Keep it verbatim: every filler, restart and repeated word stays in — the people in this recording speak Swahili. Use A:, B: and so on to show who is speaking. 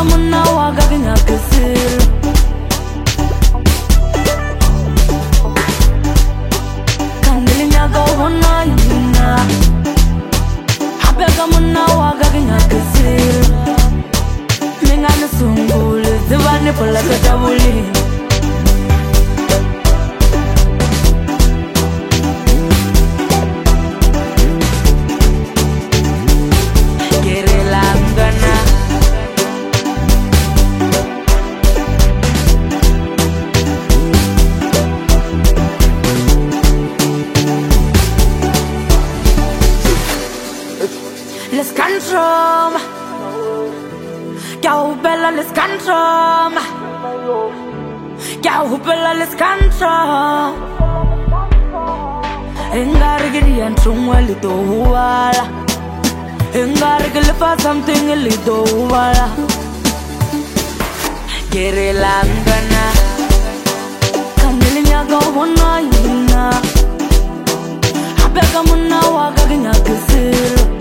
A: muna waga ganya kesil Kandilinya go wana yina Habega muna waga ganya kesil Mingana sungul Zivani pola katabuli Let's control Kau bella let's control Kau bella let's control Engar giri antrungwa lito wala Engar gili fa something lito wala Giri langana Kandilinya kau wana yina Habega muna waga ganya kesil